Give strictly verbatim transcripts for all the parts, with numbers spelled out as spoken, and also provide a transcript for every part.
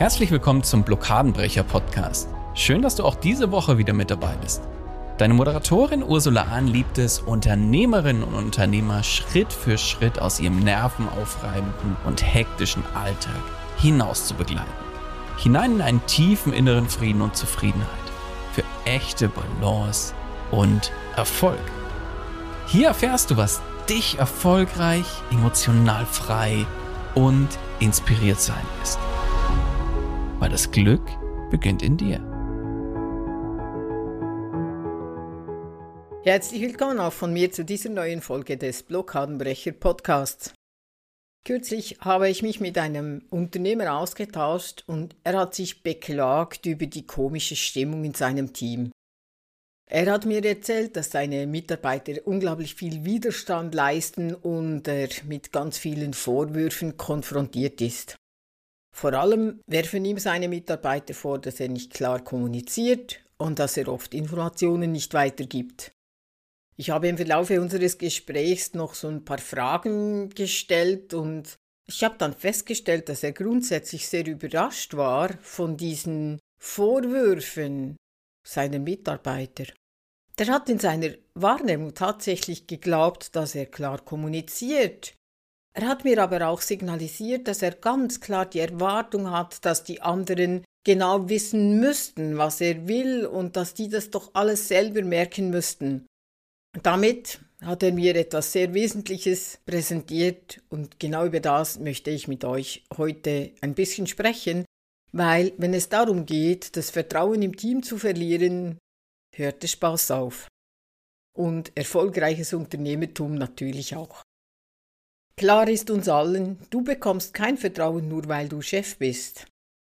Herzlich willkommen zum Blockadenbrecher-Podcast. Schön, dass du auch diese Woche wieder mit dabei bist. Deine Moderatorin Ursula Ahn liebt es, Unternehmerinnen und Unternehmer Schritt für Schritt aus ihrem nervenaufreibenden und hektischen Alltag hinaus zu begleiten. Hinein in einen tiefen inneren Frieden und Zufriedenheit. Für echte Balance und Erfolg. Hier erfährst du, was dich erfolgreich, emotional frei und inspiriert sein lässt. Weil das Glück beginnt in dir. Herzlich willkommen auch von mir zu dieser neuen Folge des Blockadenbrecher Podcasts. Kürzlich habe ich mich mit einem Unternehmer ausgetauscht und er hat sich beklagt über die komische Stimmung in seinem Team. Er hat mir erzählt, dass seine Mitarbeiter unglaublich viel Widerstand leisten und er mit ganz vielen Vorwürfen konfrontiert ist. Vor allem werfen ihm seine Mitarbeiter vor, dass er nicht klar kommuniziert und dass er oft Informationen nicht weitergibt. Ich habe im Verlauf unseres Gesprächs noch so ein paar Fragen gestellt und ich habe dann festgestellt, dass er grundsätzlich sehr überrascht war von diesen Vorwürfen seiner Mitarbeiter. Der hat in seiner Wahrnehmung tatsächlich geglaubt, dass er klar kommuniziert. Er hat mir aber auch signalisiert, dass er ganz klar die Erwartung hat, dass die anderen genau wissen müssten, was er will und dass die das doch alles selber merken müssten. Damit hat er mir etwas sehr Wesentliches präsentiert und genau über das möchte ich mit euch heute ein bisschen sprechen, weil wenn es darum geht, das Vertrauen im Team zu verlieren, hört der Spaß auf. Und erfolgreiches Unternehmertum natürlich auch. Klar ist uns allen, du bekommst kein Vertrauen nur, weil du Chef bist.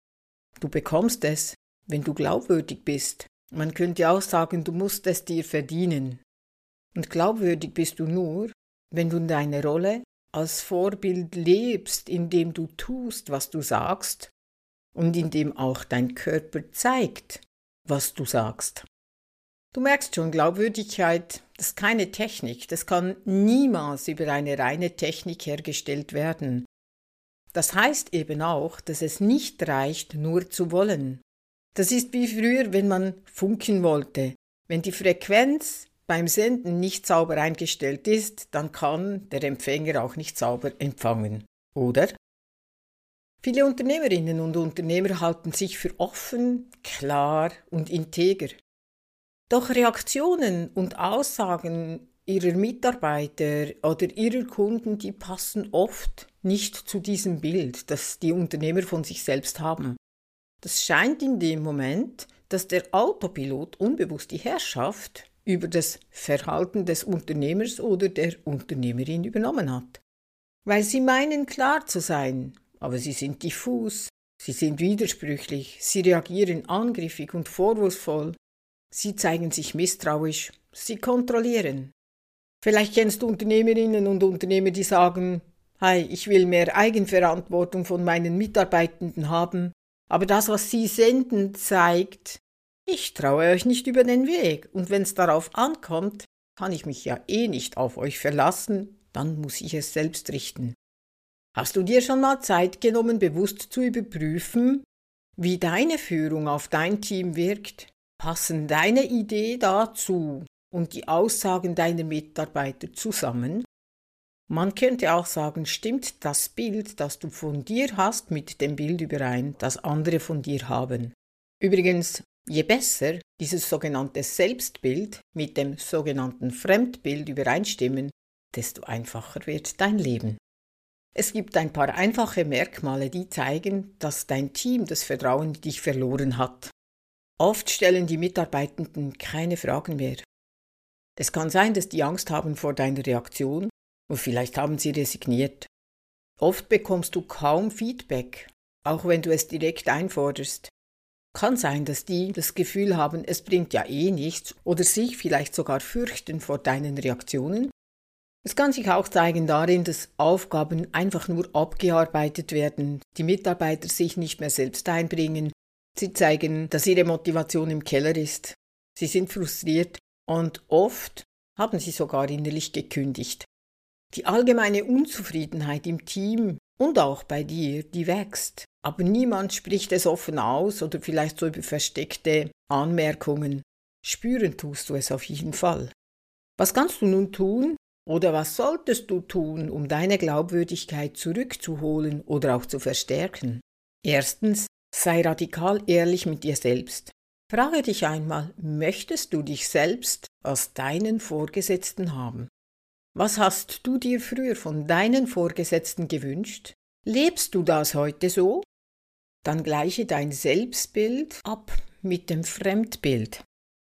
Du bekommst es, wenn du glaubwürdig bist. Man könnte auch sagen, du musst es dir verdienen. Und glaubwürdig bist du nur, wenn du deine Rolle als Vorbild lebst, indem du tust, was du sagst und indem auch dein Körper zeigt, was du sagst. Du merkst schon, Glaubwürdigkeit, das ist keine Technik, das kann niemals über eine reine Technik hergestellt werden. Das heißt eben auch, dass es nicht reicht, nur zu wollen. Das ist wie früher, wenn man funken wollte. Wenn die Frequenz beim Senden nicht sauber eingestellt ist, dann kann der Empfänger auch nicht sauber empfangen, oder? Viele Unternehmerinnen und Unternehmer halten sich für offen, klar und integer. Doch Reaktionen und Aussagen ihrer Mitarbeiter oder ihrer Kunden, die passen oft nicht zu diesem Bild, das die Unternehmer von sich selbst haben. Das scheint in dem Moment, dass der Autopilot unbewusst die Herrschaft über das Verhalten des Unternehmers oder der Unternehmerin übernommen hat. Weil sie meinen, klar zu sein, aber sie sind diffus, sie sind widersprüchlich, sie reagieren angriffig und vorwurfsvoll. Sie zeigen sich misstrauisch, sie kontrollieren. Vielleicht kennst du Unternehmerinnen und Unternehmer, die sagen, hey, ich will mehr Eigenverantwortung von meinen Mitarbeitenden haben, aber das, was sie senden, zeigt, ich traue euch nicht über den Weg und wenn es darauf ankommt, kann ich mich ja eh nicht auf euch verlassen, dann muss ich es selbst richten. Hast du dir schon mal Zeit genommen, bewusst zu überprüfen, wie deine Führung auf dein Team wirkt? Passen deine Idee dazu und die Aussagen deiner Mitarbeiter zusammen? Man könnte auch sagen, stimmt das Bild, das du von dir hast, mit dem Bild überein, das andere von dir haben? Übrigens, je besser dieses sogenannte Selbstbild mit dem sogenannten Fremdbild übereinstimmen, desto einfacher wird dein Leben. Es gibt ein paar einfache Merkmale, die zeigen, dass dein Team das Vertrauen in dich verloren hat. Oft stellen die Mitarbeitenden keine Fragen mehr. Es kann sein, dass die Angst haben vor deiner Reaktion und vielleicht haben sie resigniert. Oft bekommst du kaum Feedback, auch wenn du es direkt einforderst. Kann sein, dass die das Gefühl haben, es bringt ja eh nichts oder sich vielleicht sogar fürchten vor deinen Reaktionen. Es kann sich auch zeigen darin, dass Aufgaben einfach nur abgearbeitet werden, die Mitarbeiter sich nicht mehr selbst einbringen. Sie zeigen, dass ihre Motivation im Keller ist. Sie sind frustriert und oft haben sie sogar innerlich gekündigt. Die allgemeine Unzufriedenheit im Team und auch bei dir, die wächst, aber niemand spricht es offen aus oder vielleicht so über versteckte Anmerkungen. Spüren tust du es auf jeden Fall. Was kannst du nun tun oder was solltest du tun, um deine Glaubwürdigkeit zurückzuholen oder auch zu verstärken? Erstens, sei radikal ehrlich mit dir selbst. Frage dich einmal, möchtest du dich selbst als deinen Vorgesetzten haben? Was hast du dir früher von deinen Vorgesetzten gewünscht? Lebst du das heute so? Dann gleiche dein Selbstbild ab mit dem Fremdbild.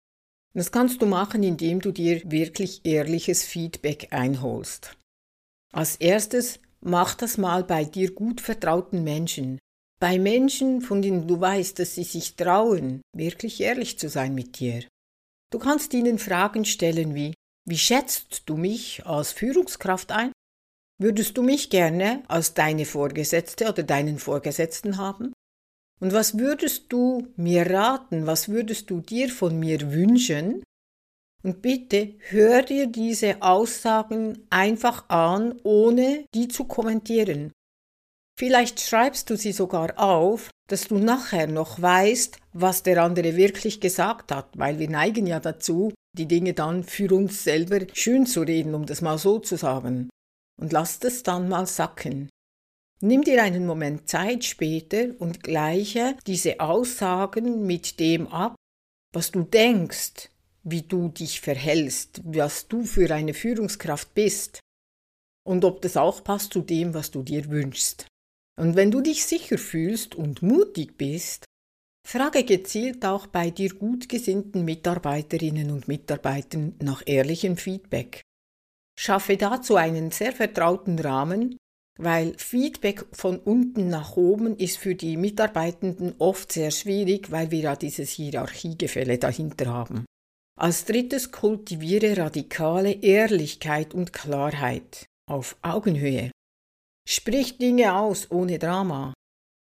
Das kannst du machen, indem du dir wirklich ehrliches Feedback einholst. Als erstes, mach das mal bei dir gut vertrauten Menschen. Bei Menschen, von denen du weißt, dass sie sich trauen, wirklich ehrlich zu sein mit dir. Du kannst ihnen Fragen stellen wie: Wie schätzt du mich als Führungskraft ein? Würdest du mich gerne als deine Vorgesetzte oder deinen Vorgesetzten haben? Und was würdest du mir raten, was würdest du dir von mir wünschen? Und bitte hör dir diese Aussagen einfach an, ohne die zu kommentieren. Vielleicht schreibst du sie sogar auf, dass du nachher noch weißt, was der andere wirklich gesagt hat, weil wir neigen ja dazu, die Dinge dann für uns selber schön zu reden, um das mal so zu sagen. Und lass das dann mal sacken. Nimm dir einen Moment Zeit später und gleiche diese Aussagen mit dem ab, was du denkst, wie du dich verhältst, was du für eine Führungskraft bist und ob das auch passt zu dem, was du dir wünschst. Und wenn du dich sicher fühlst und mutig bist, frage gezielt auch bei dir gut gesinnten Mitarbeiterinnen und Mitarbeitern nach ehrlichem Feedback. Schaffe dazu einen sehr vertrauten Rahmen, weil Feedback von unten nach oben ist für die Mitarbeitenden oft sehr schwierig, weil wir ja dieses Hierarchiegefälle dahinter haben. Als drittes, kultiviere radikale Ehrlichkeit und Klarheit auf Augenhöhe. Sprich Dinge aus ohne Drama.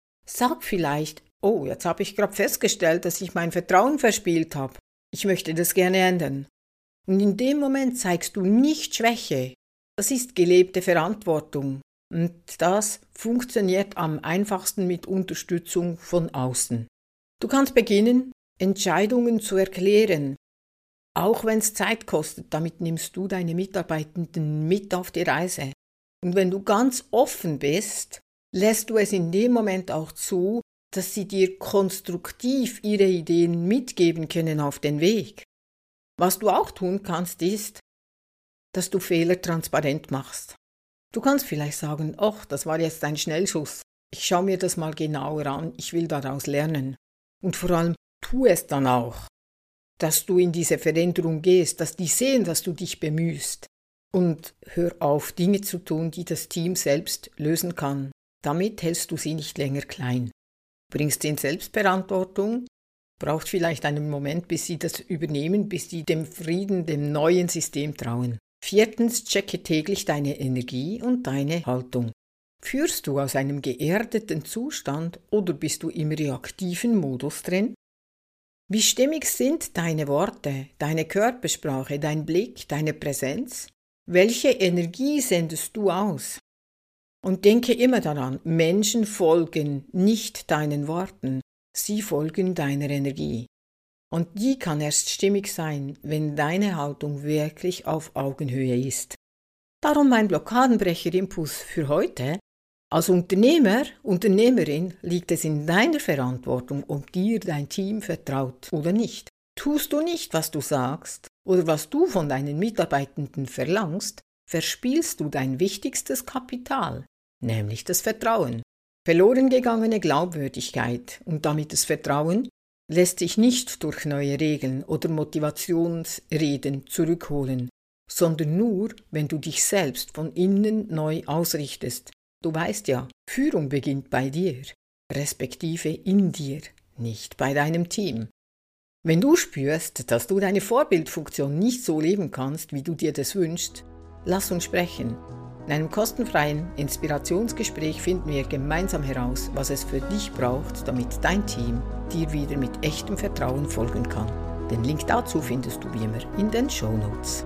Sag vielleicht: Oh, jetzt habe ich gerade festgestellt, dass ich mein Vertrauen verspielt habe. Ich möchte das gerne ändern. Und in dem Moment zeigst du nicht Schwäche. Das ist gelebte Verantwortung. Und das funktioniert am einfachsten mit Unterstützung von außen. Du kannst beginnen, Entscheidungen zu erklären. Auch wenn es Zeit kostet, damit nimmst du deine Mitarbeitenden mit auf die Reise. Und wenn du ganz offen bist, lässt du es in dem Moment auch zu, dass sie dir konstruktiv ihre Ideen mitgeben können auf den Weg. Was du auch tun kannst, ist, dass du Fehler transparent machst. Du kannst vielleicht sagen: ach, das war jetzt ein Schnellschuss. Ich schaue mir das mal genauer an, ich will daraus lernen. Und vor allem, tu es dann auch, dass du in diese Veränderung gehst, dass die sehen, dass du dich bemühst. Und hör auf, Dinge zu tun, die das Team selbst lösen kann. Damit hältst du sie nicht länger klein. Bringst sie in Selbstverantwortung, braucht vielleicht einen Moment, bis sie das übernehmen, bis sie dem Frieden, dem neuen System trauen. Viertens, checke täglich deine Energie und deine Haltung. Führst du aus einem geerdeten Zustand oder bist du im reaktiven Modus drin? Wie stimmig sind deine Worte, deine Körpersprache, dein Blick, deine Präsenz? Welche Energie sendest du aus? Und denke immer daran, Menschen folgen nicht deinen Worten, sie folgen deiner Energie. Und die kann erst stimmig sein, wenn deine Haltung wirklich auf Augenhöhe ist. Darum mein Blockadenbrecher-Impuls für heute: Als Unternehmer, Unternehmerin liegt es in deiner Verantwortung, ob dir dein Team vertraut oder nicht. Tust du nicht, was du sagst oder was du von deinen Mitarbeitenden verlangst, verspielst du dein wichtigstes Kapital, nämlich das Vertrauen. Verloren gegangene Glaubwürdigkeit und damit das Vertrauen lässt sich nicht durch neue Regeln oder Motivationsreden zurückholen, sondern nur, wenn du dich selbst von innen neu ausrichtest. Du weißt ja, Führung beginnt bei dir, respektive in dir, nicht bei deinem Team. Wenn du spürst, dass du deine Vorbildfunktion nicht so leben kannst, wie du dir das wünschst, lass uns sprechen. In einem kostenfreien Inspirationsgespräch finden wir gemeinsam heraus, was es für dich braucht, damit dein Team dir wieder mit echtem Vertrauen folgen kann. Den Link dazu findest du wie immer in den Shownotes.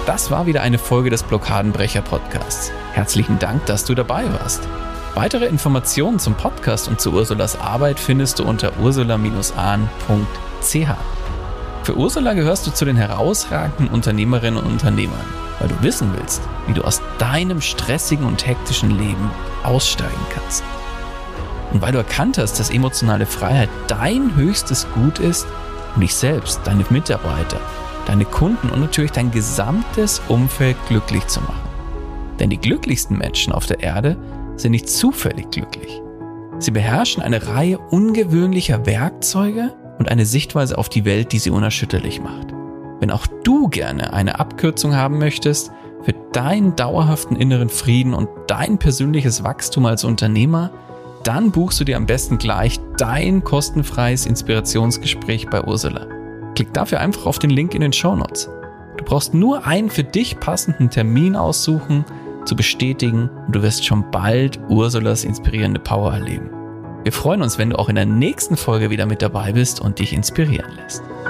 Das war wieder eine Folge des Blockadenbrecher Podcasts. Herzlichen Dank, dass du dabei warst. Weitere Informationen zum Podcast und zu Ursulas Arbeit findest du unter ursula Bindestrich ahn Punkt c h. Für Ursula gehörst du zu den herausragenden Unternehmerinnen und Unternehmern, weil du wissen willst, wie du aus deinem stressigen und hektischen Leben aussteigen kannst. Und weil du erkannt hast, dass emotionale Freiheit dein höchstes Gut ist, um dich selbst, deine Mitarbeiter, deine Kunden und natürlich dein gesamtes Umfeld glücklich zu machen. Denn die glücklichsten Menschen auf der Erde sind nicht zufällig glücklich. Sie beherrschen eine Reihe ungewöhnlicher Werkzeuge und eine Sichtweise auf die Welt, die sie unerschütterlich macht. Wenn auch du gerne eine Abkürzung haben möchtest für deinen dauerhaften inneren Frieden und dein persönliches Wachstum als Unternehmer, dann buchst du dir am besten gleich dein kostenfreies Inspirationsgespräch bei Ursula. Klick dafür einfach auf den Link in den Shownotes. Du brauchst nur einen für dich passenden Termin aussuchen, zu bestätigen und du wirst schon bald Ursulas inspirierende Power erleben. Wir freuen uns, wenn du auch in der nächsten Folge wieder mit dabei bist und dich inspirieren lässt.